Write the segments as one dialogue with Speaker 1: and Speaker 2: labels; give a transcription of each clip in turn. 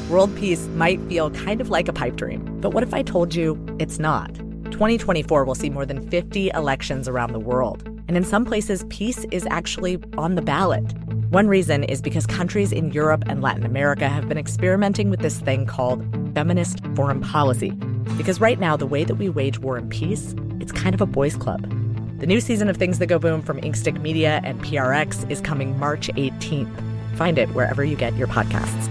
Speaker 1: World peace might feel kind of like a pipe dream, but what if I told you it's not? 2024 will see more than 50 elections around the world, and in some places, peace is actually on the ballot. One reason is because countries in Europe and Latin America have been experimenting with this thing called feminist foreign policy. Because right now, the way that we wage war and peace, it's kind of a boys' club. The new season of Things That Go Boom from Inkstick Media and PRX is coming March 18th. Find it wherever you get your podcasts.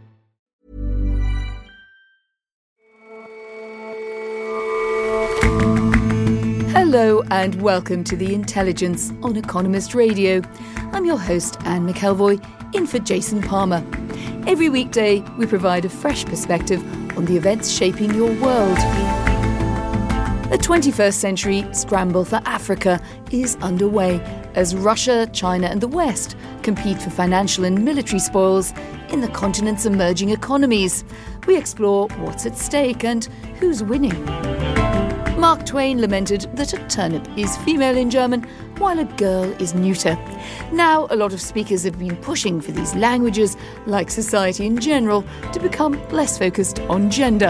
Speaker 2: Hello and welcome to The Intelligence on Economist Radio. I'm your host, Anne McElvoy, in for Jason Palmer. Every weekday, we provide a fresh perspective on the events shaping your world. The 21st century scramble for Africa is underway as Russia, China and the West compete for financial and military spoils in the continent's emerging economies. We explore what's at stake and who's winning. Mark Twain lamented that a turnip is female in German, while a girl is neuter. Now, a lot of speakers have been pushing for these languages, like society in general, to become less focused on gender.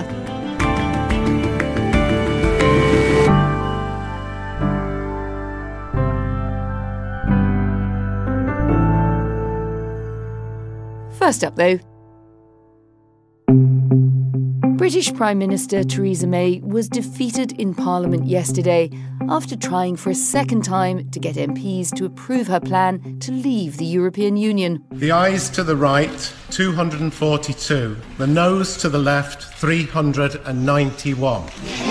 Speaker 2: First up, though, British Prime Minister Theresa May was defeated in Parliament yesterday after trying for a second time to get MPs to approve her plan to leave the European Union.
Speaker 3: The ayes to the right, 242. The noes to the left, 391.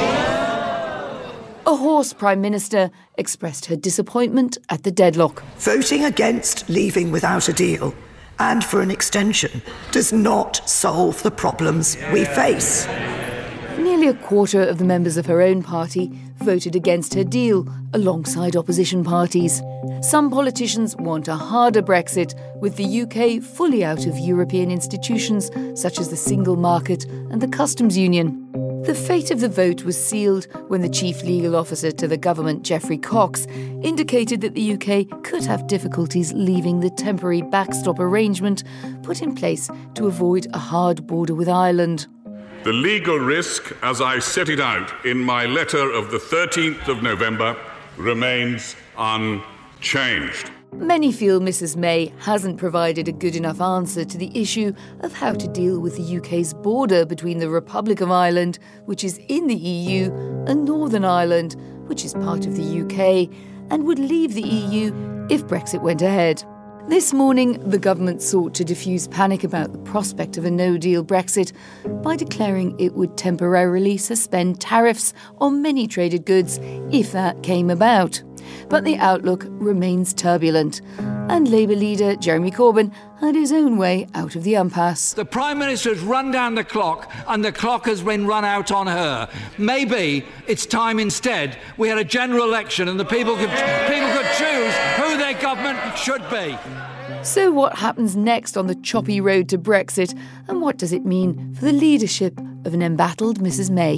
Speaker 2: A hoarse Prime Minister expressed her disappointment at the deadlock.
Speaker 4: Voting against leaving without a deal and for an extension does not solve the problems we face.
Speaker 2: Nearly a quarter of the members of her own party voted against her deal, alongside opposition parties. Some politicians want a harder Brexit, with the UK fully out of European institutions such as the single market and the customs union. The fate of the vote was sealed when the chief legal officer to the government, Geoffrey Cox, indicated that the UK could have difficulties leaving the temporary backstop arrangement put in place to avoid a hard border with Ireland.
Speaker 5: The legal risk, as I set it out in my letter of the 13th of November, remains unchanged.
Speaker 2: Many feel Mrs May hasn't provided a good enough answer to the issue of how to deal with the UK's border between the Republic of Ireland, which is in the EU, and Northern Ireland, which is part of the UK, and would leave the EU if Brexit went ahead. This morning, the government sought to diffuse panic about the prospect of a no-deal Brexit by declaring it would temporarily suspend tariffs on many traded goods if that came about. But the outlook remains turbulent, and Labour leader Jeremy Corbyn had his own way out of the impasse.
Speaker 6: The Prime Minister has run down the clock, and the clock has been run out on her. Maybe it's time instead we had a general election and the people could choose who their government should be.
Speaker 2: So what happens next on the choppy road to Brexit, and what does it mean for the leadership of an embattled Mrs May?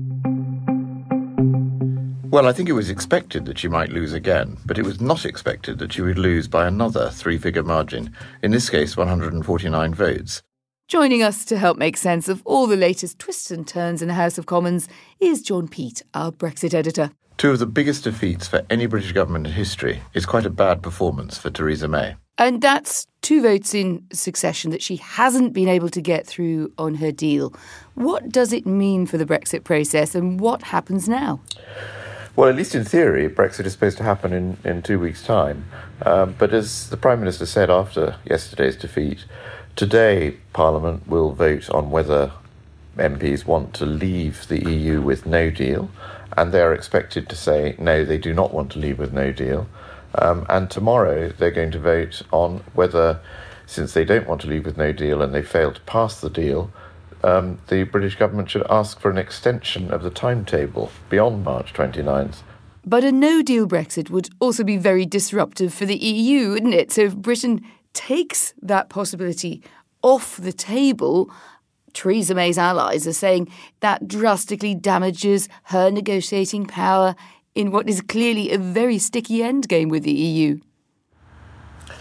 Speaker 7: Well, I think it was expected that she might lose again, but it was not expected that she would lose by another three-figure margin, in this case 149 votes.
Speaker 2: Joining us to help make sense of all the latest twists and turns in the House of Commons is John Peet, our Brexit editor.
Speaker 7: Two of the biggest defeats for any British government in history is quite a bad performance for Theresa May.
Speaker 2: And that's two votes in succession that she hasn't been able to get through on her deal. What does it mean for the Brexit process, and what happens now?
Speaker 7: Well, at least in theory, Brexit is supposed to happen in 2 weeks' time. But as the Prime Minister said after yesterday's defeat, today Parliament will vote on whether MPs want to leave the EU with no deal, and they are expected to say, no, they do not want to leave with no deal. And tomorrow they're going to vote on whether, since they don't want to leave with no deal and they failed to pass the deal, the British government should ask for an extension of the timetable beyond March 29th.
Speaker 2: But a no-deal Brexit would also be very disruptive for the EU, wouldn't it? So if Britain takes that possibility off the table, Theresa May's allies are saying that drastically damages her negotiating power in what is clearly a very sticky endgame with the EU.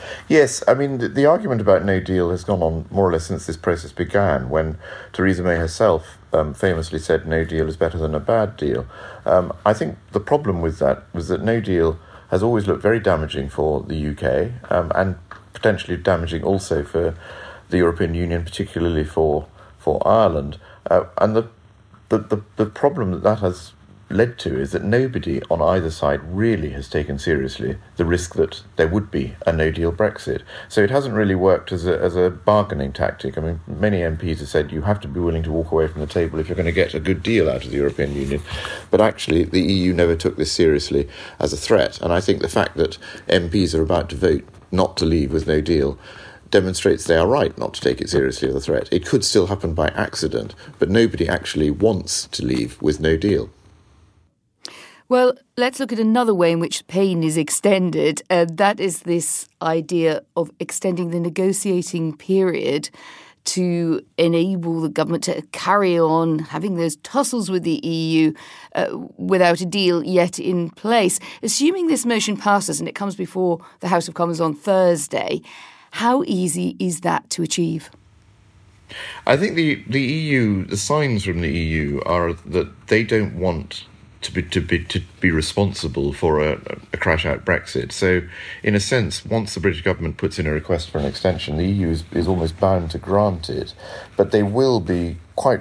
Speaker 7: Yes, I mean, the argument about no deal has gone on more or less since this process began, when Theresa May herself famously said no deal is better than a bad deal. I think the problem with that was that no deal has always looked very damaging for the UK and potentially damaging also for the European Union, particularly for Ireland. And the problem that has led to is that nobody on either side really has taken seriously the risk that there would be a no-deal Brexit. So it hasn't really worked as a bargaining tactic. I mean, many MPs have said you have to be willing to walk away from the table if you're going to get a good deal out of the European Union. But actually, the EU never took this seriously as a threat. And I think the fact that MPs are about to vote not to leave with no deal demonstrates they are right not to take it seriously as a threat. It could still happen by accident, but nobody actually wants to leave with no deal.
Speaker 2: Well, let's look at another way in which pain is extended. That is this idea of extending the negotiating period to enable the government to carry on having those tussles with the EU without a deal yet in place. Assuming this motion passes and it comes before the House of Commons on Thursday, how easy is that to achieve?
Speaker 7: I think the EU, the signs from the EU are that they don't want to be responsible for a crash-out Brexit. So, in a sense, once the British government puts in a request for an extension, the EU is almost bound to grant it. But they will do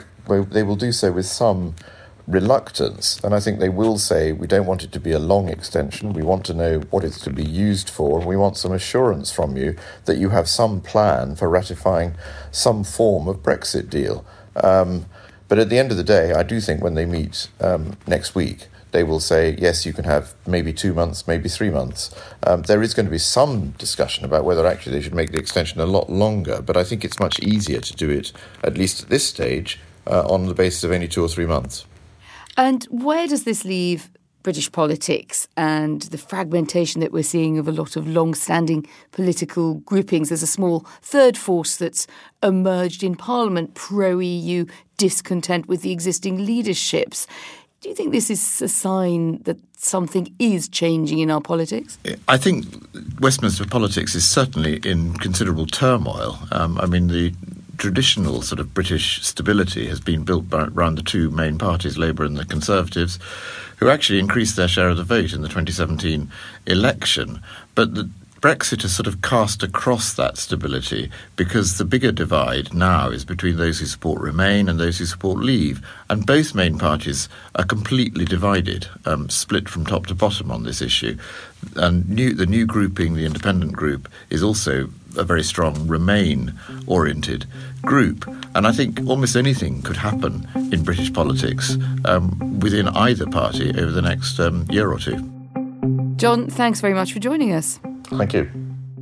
Speaker 7: so with some reluctance. And I think they will say, we don't want it to be a long extension. We want to know what it's to be used for. We want some assurance from you that you have some plan for ratifying some form of Brexit deal. But at the end of the day, I do think when they meet next week, they will say, yes, you can have maybe 2 months, maybe 3 months. There is going to be some discussion about whether actually they should make the extension a lot longer. But I think it's much easier to do it, at least at this stage, on the basis of only 2 or 3 months.
Speaker 2: And where does this leave British politics and the fragmentation that we're seeing of a lot of long-standing political groupings? There's a small third force that's emerged in Parliament, pro-EU discontent with the existing leaderships. Do you think this is a sign that something is changing in our politics?
Speaker 7: I think Westminster politics is certainly in considerable turmoil. The traditional sort of British stability has been built around the two main parties, Labour and the Conservatives, who actually increased their share of the vote in the 2017 election. But the Brexit has sort of cast across that stability because the bigger divide now is between those who support Remain and those who support Leave. And both main parties are completely divided, split from top to bottom on this issue. And the new grouping, the independent group, is also a very strong Remain-oriented group. And I think almost anything could happen in British politics within either party over the next year or two.
Speaker 2: John, thanks very much for joining us.
Speaker 7: Thank you.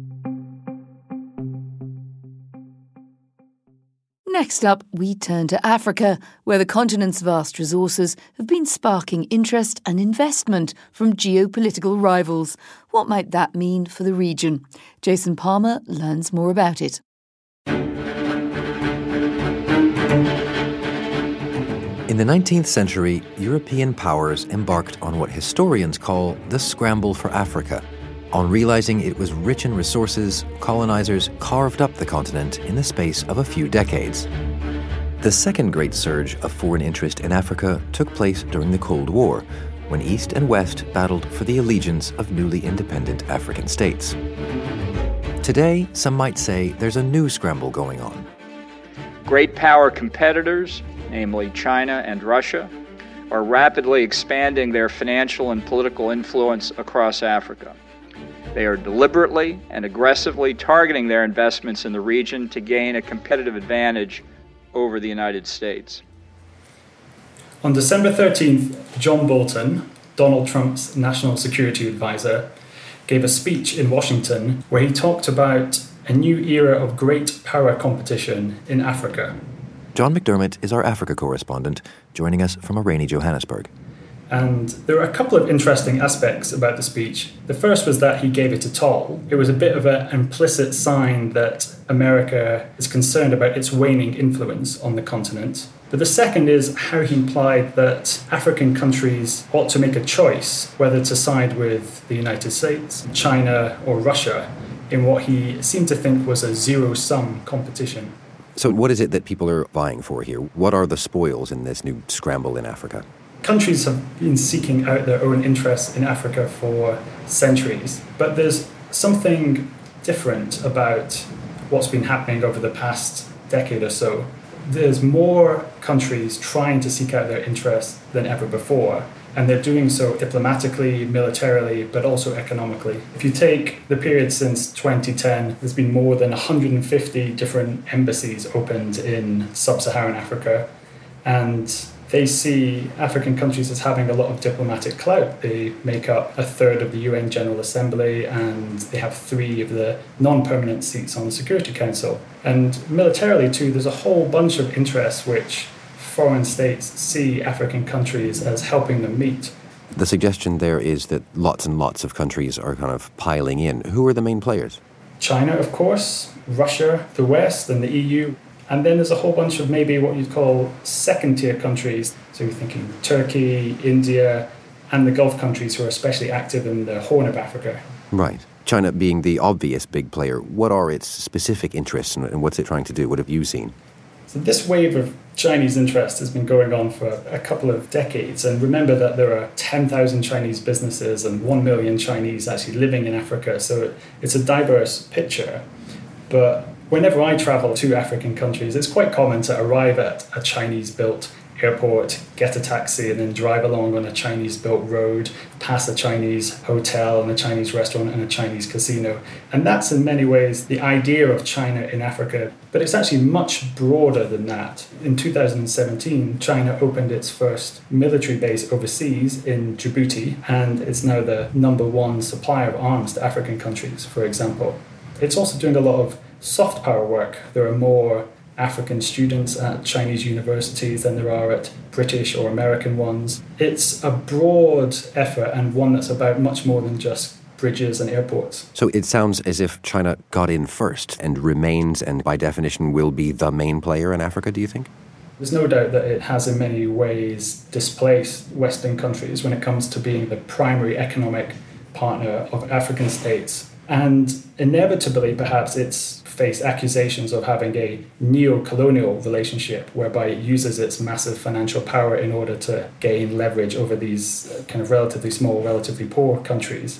Speaker 2: Next up, we turn to Africa, where the continent's vast resources have been sparking interest and investment from geopolitical rivals. What might that mean for the region? Jason Palmer learns more about it.
Speaker 8: In the 19th century, European powers embarked on what historians call the scramble for Africa. On realizing it was rich in resources, colonizers carved up the continent in the space of a few decades. The second great surge of foreign interest in Africa took place during the Cold War, when East and West battled for the allegiance of newly independent African states. Today, some might say there's a new scramble going on.
Speaker 9: Great power competitors, namely China and Russia, are rapidly expanding their financial and political influence across Africa. They are deliberately and aggressively targeting their investments in the region to gain a competitive advantage over the United States.
Speaker 10: On December 13th, John Bolton, Donald Trump's national security advisor, gave a speech in Washington where he talked about a new era of great power competition in Africa.
Speaker 8: John McDermott is our Africa correspondent, joining us from a rainy Johannesburg.
Speaker 10: And there were a couple of interesting aspects about the speech. The first was that he gave it a toll. It was a bit of an implicit sign that America is concerned about its waning influence on the continent. But the second is how he implied that African countries ought to make a choice whether to side with the United States, China, or Russia in what he seemed to think was a zero-sum competition.
Speaker 8: So what is it that people are vying for here? What are the spoils in this new scramble in Africa?
Speaker 10: Countries have been seeking out their own interests in Africa for centuries, but there's something different about what's been happening over the past decade or so. There's more countries trying to seek out their interests than ever before, and they're doing so diplomatically, militarily, but also economically. If you take the period since 2010, there's been more than 150 different embassies opened in sub-Saharan Africa, and they see African countries as having a lot of diplomatic clout. They make up a third of the UN General Assembly, and they have 3 of the non-permanent seats on the Security Council. And militarily too, there's a whole bunch of interests which foreign states see African countries as helping them meet.
Speaker 8: The suggestion there is that lots and lots of countries are kind of piling in. Who are the main players?
Speaker 10: China, of course, Russia, the West, and the EU. And then there's a whole bunch of maybe what you'd call second-tier countries. So you're thinking Turkey, India, and the Gulf countries who are especially active in the Horn of Africa.
Speaker 8: Right. China being the obvious big player, what are its specific interests and what's it trying to do? What have you seen?
Speaker 10: So this wave of Chinese interest has been going on for a couple of decades. And remember that there are 10,000 Chinese businesses and 1 million Chinese actually living in Africa. So it's a diverse picture. But whenever I travel to African countries, it's quite common to arrive at a Chinese-built airport, get a taxi, and then drive along on a Chinese-built road, past a Chinese hotel and a Chinese restaurant and a Chinese casino. And that's in many ways the idea of China in Africa. But it's actually much broader than that. In 2017, China opened its first military base overseas in Djibouti, and it's now the #1 supplier of arms to African countries, for example. It's also doing a lot of soft power work. There are more African students at Chinese universities than there are at British or American ones. It's a broad effort and one that's about much more than just bridges and airports.
Speaker 8: So it sounds as if China got in first and remains and by definition will be the main player in Africa, do you think?
Speaker 10: There's no doubt that it has in many ways displaced Western countries when it comes to being the primary economic partner of African states. And inevitably, perhaps, it's faced accusations of having a neo-colonial relationship whereby it uses its massive financial power in order to gain leverage over these kind of relatively small, relatively poor countries.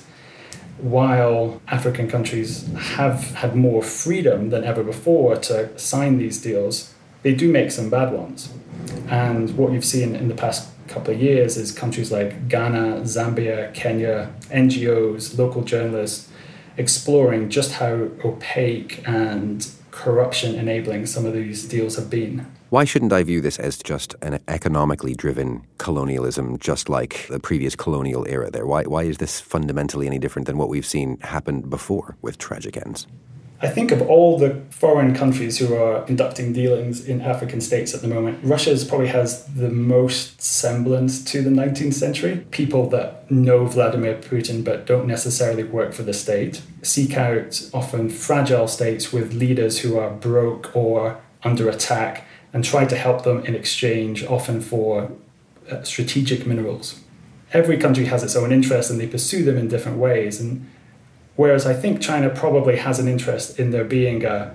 Speaker 10: While African countries have had more freedom than ever before to sign these deals, they do make some bad ones. And what you've seen in the past couple of years is countries like Ghana, Zambia, Kenya, NGOs, local journalists, exploring just how opaque and corruption-enabling some of these deals have been.
Speaker 8: Why shouldn't I view this as just an economically driven colonialism, just like the previous colonial era there? Why is this fundamentally any different than what we've seen happen before with tragic ends?
Speaker 10: I think of all the foreign countries who are conducting dealings in African states at the moment, Russia probably has the most semblance to the 19th century. People that know Vladimir Putin but don't necessarily work for the state seek out often fragile states with leaders who are broke or under attack and try to help them in exchange, often for strategic minerals. Every country has its own interests and they pursue them in different ways. And whereas I think China probably has an interest in there being a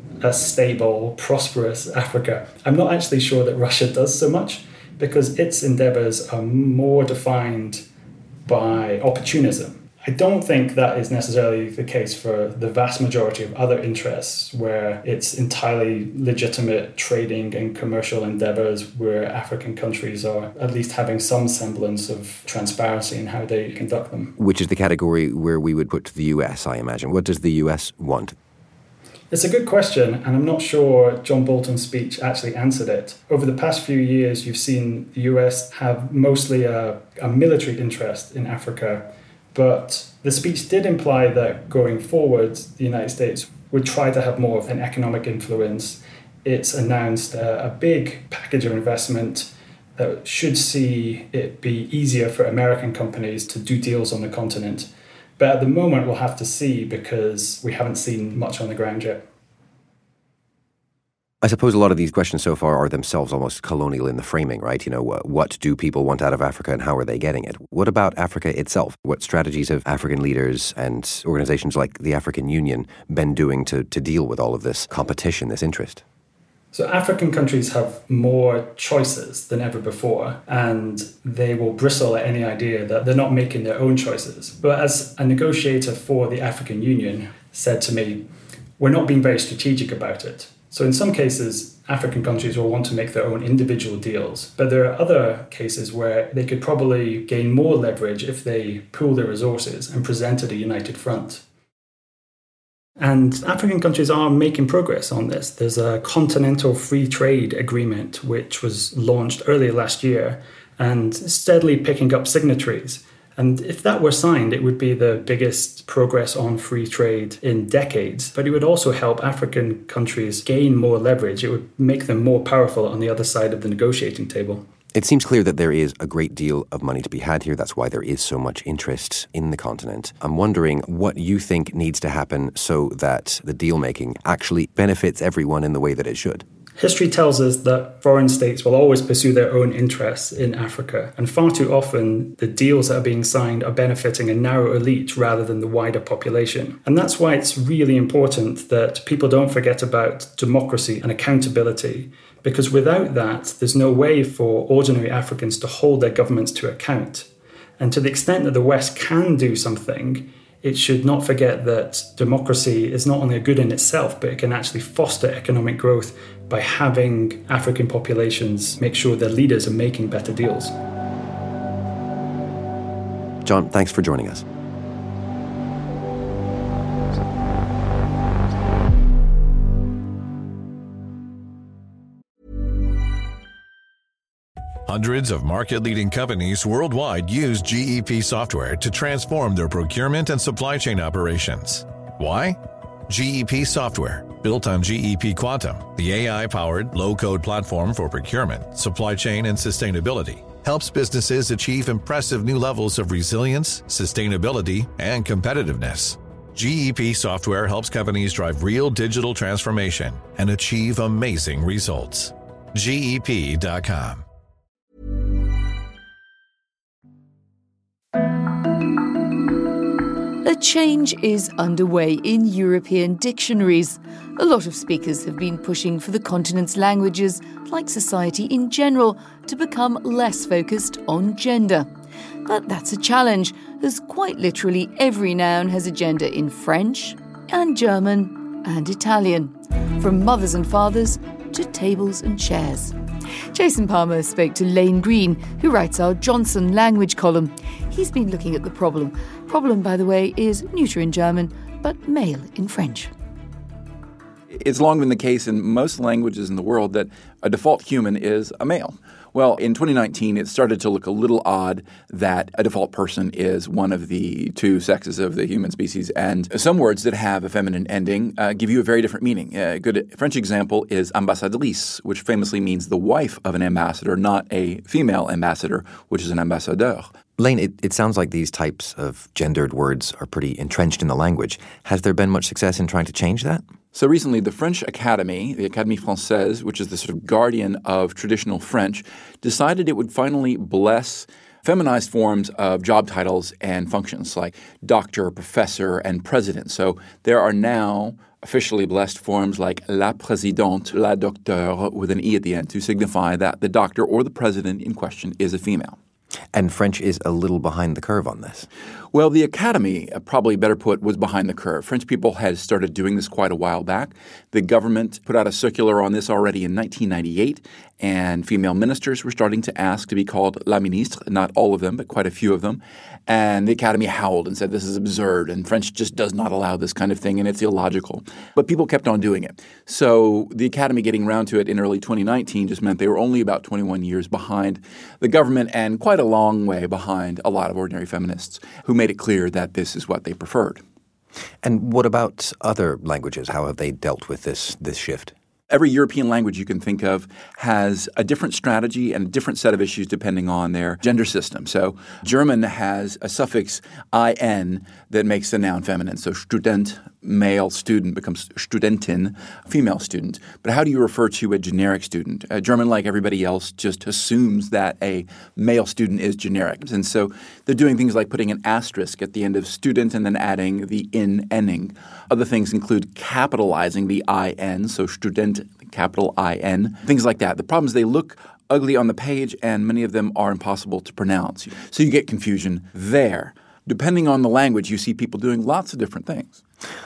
Speaker 10: stable, prosperous Africa, I'm not actually sure that Russia does so much because its endeavors are more defined by opportunism. I don't think that is necessarily the case for the vast majority of other interests where it's entirely legitimate trading and commercial endeavors where African countries are at least having some semblance of transparency in how they conduct them.
Speaker 8: Which is the category where we would put the US, I imagine. What does the US want?
Speaker 10: It's a good question, and I'm not sure John Bolton's speech actually answered it. Over the past few years, you've seen the US have mostly a military interest in Africa, but the speech did imply that going forward, the United States would try to have more of an economic influence. It's announced a big package of investment that should see it be easier for American companies to do deals on the continent. But at the moment, we'll have to see because we haven't seen much on the ground yet.
Speaker 8: I suppose a lot of these questions so far are themselves almost colonial in the framing, right? What do people want out of Africa and how are they getting it? What about Africa itself? What strategies have African leaders and organizations like the African Union been doing to deal with all of this competition, this interest?
Speaker 10: So African countries have more choices than ever before, and they will bristle at any idea that they're not making their own choices. But as a negotiator for the African Union said to me, we're not being very strategic about it. So in some cases, African countries will want to make their own individual deals, but there are other cases where they could probably gain more leverage if they pool their resources and presented a united front. And African countries are making progress on this. There's a Continental Free Trade Agreement, which was launched earlier last year and steadily picking up signatories. And if that were signed, it would be the biggest progress on free trade in decades. But it would also help African countries gain more leverage. It would make them more powerful on the other side of the negotiating table.
Speaker 8: It seems clear that there is a great deal of money to be had here. That's why there is so much interest in the continent. I'm wondering what you think needs to happen so that the deal-making actually benefits everyone in the way that it should.
Speaker 10: History tells us that foreign states will always pursue their own interests in Africa, and far too often the deals that are being signed are benefiting a narrow elite rather than the wider population. And that's why it's really important that people don't forget about democracy and accountability, because without that, there's no way for ordinary Africans to hold their governments to account. And to the extent that the West can do something, it should not forget that democracy is not only a good in itself, but it can actually foster economic growth by having African populations make sure their leaders are making better deals.
Speaker 8: John, thanks for joining us.
Speaker 11: Hundreds of market-leading companies worldwide use GEP software to transform their procurement and supply chain operations. Why? GEP software, built on GEP Quantum, the AI-powered low-code platform for procurement, supply chain, and sustainability, helps businesses achieve impressive new levels of resilience, sustainability, and competitiveness. GEP software helps companies drive real digital transformation and achieve amazing results. GEP.com.
Speaker 2: A change is underway in European dictionaries. A lot of speakers have been pushing for the continent's languages, like society in general, to become less focused on gender. But that's a challenge, as quite literally every noun has a gender in French and German and Italian, from mothers and fathers to tables and chairs. Jason Palmer spoke to Lane Green, who writes our Johnson language column. He's been looking at the problem. Problem, by the way, is neuter in German, but male in French.
Speaker 12: It's long been the case in most languages in the world that a default human is a male. Well, in 2019, it started to look a little odd that a default person is one of the two sexes of the human species. And some words that have a feminine ending give you a very different meaning. A good French example is ambassadrice, which famously means the wife of an ambassador, not a female ambassador, which is an ambassadeur.
Speaker 8: Lane, it sounds like these types of gendered words are pretty entrenched in the language. Has there been much success in trying to change that?
Speaker 12: So recently, the French Academy, the Académie Française, which is the sort of guardian of traditional French, decided it would finally bless feminized forms of job titles and functions like doctor, professor, and president. So there are now officially blessed forms like la présidente, la docteure, with an E at the end to signify that the doctor or the president in question is a female.
Speaker 8: And French is a little behind the curve on this.
Speaker 12: Well, the Academy, probably better put, was behind the curve. French people had started doing this quite a while back. The government put out a circular on this already in 1998, and female ministers were starting to ask to be called la ministre, not all of them, but quite a few of them. And the Academy howled and said this is absurd, and French just does not allow this kind of thing, and it's illogical. But people kept on doing it. So the Academy getting around to it in early 2019 just meant they were only about 21 years behind the government and quite a long way behind a lot of ordinary feminists who made it clear that this is what they preferred.
Speaker 8: And what about other languages? How have they dealt with this shift?
Speaker 12: Every European language you can think of has a different strategy and a different set of issues depending on their gender system. So German has a suffix -in that makes the noun feminine. So Student, male student, becomes Studentin, female student. But how do you refer to a generic student? German, like everybody else, just assumes that a male student is generic. And so they're doing things like putting an asterisk at the end of student and then adding the -ing. Other things include capitalizing the -in, so Student, capital I-N, things like that. The problem is they look ugly on the page and many of them are impossible to pronounce. So you get confusion there. Depending on the language, you see people doing lots of different things.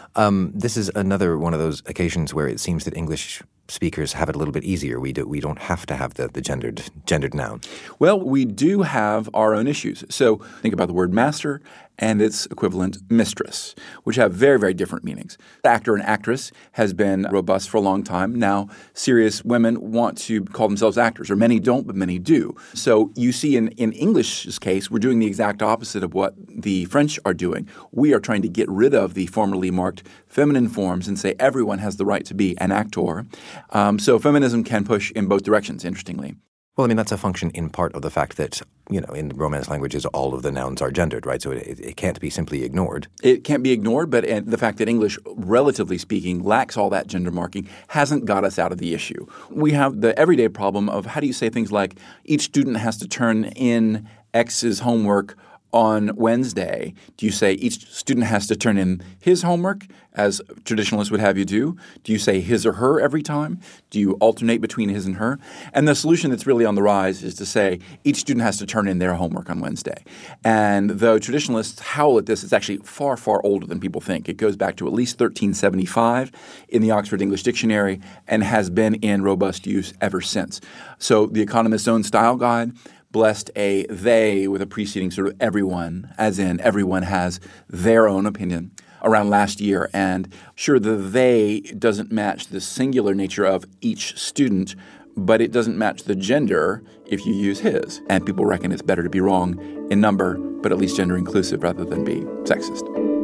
Speaker 8: This is another one of those occasions where it seems that English speakers have it a little bit easier. We don't have to have the gendered noun.
Speaker 12: Well, we do have our own issues. So think about the word master and its equivalent mistress, which have very, very different meanings. The actor and actress has been robust for a long time. Now, serious women want to call themselves actors, or many don't, but many do. So you see in English's case, we're doing the exact opposite of what the French are doing. We are trying to get rid of the formerly marked feminine forms and say everyone has the right to be an actor. So feminism can push in both directions, interestingly.
Speaker 8: Well, I mean, that's a function in part of the fact that, in Romance languages, all of the nouns are gendered, right? So it can't be simply ignored.
Speaker 12: It can't be ignored, but the fact that English, relatively speaking, lacks all that gender marking hasn't got us out of the issue. We have the everyday problem of how do you say things like each student has to turn in X's homework on Wednesday? Do you say each student has to turn in his homework, as traditionalists would have you do? Do you say his or her every time? Do you alternate between his and her? And the solution that's really on the rise is to say each student has to turn in their homework on Wednesday. And though traditionalists howl at this, it's actually far, far older than people think. It goes back to at least 1375 in the Oxford English Dictionary and has been in robust use ever since. So The Economist's own style guide blessed a they with a preceding sort of everyone, as in everyone has their own opinion, around last year. And sure, the they doesn't match the singular nature of each student, but it doesn't match the gender if you use his. And people reckon it's better to be wrong in number, but at least gender inclusive rather than be sexist.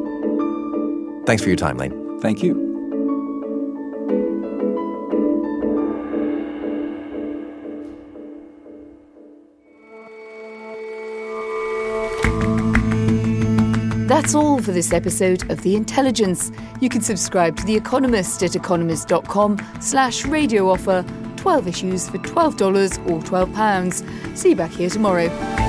Speaker 8: Thanks for your time, Lane.
Speaker 12: Thank you.
Speaker 2: That's all for this episode of The Intelligence. You can subscribe to The Economist at economist.com/radio offer. 12 issues for $12 or £12. See you back here tomorrow.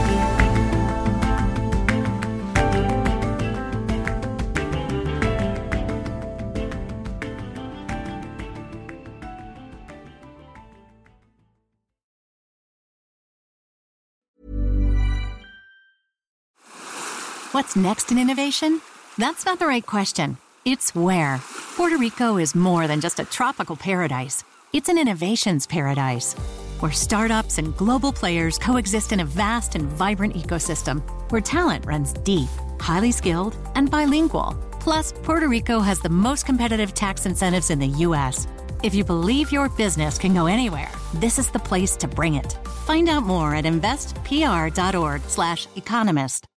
Speaker 13: What's next in innovation? That's not the right question. It's where. Puerto Rico is more than just a tropical paradise. It's an innovations paradise, where startups and global players coexist in a vast and vibrant ecosystem, where talent runs deep, highly skilled, and bilingual. Plus, Puerto Rico has the most competitive tax incentives in the U.S. If you believe your business can go anywhere, this is the place to bring it. Find out more at investpr.org/economist.